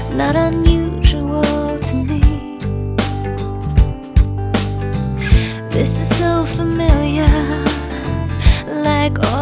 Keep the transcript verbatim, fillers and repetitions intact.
not unusual to me. This is so familiar, like all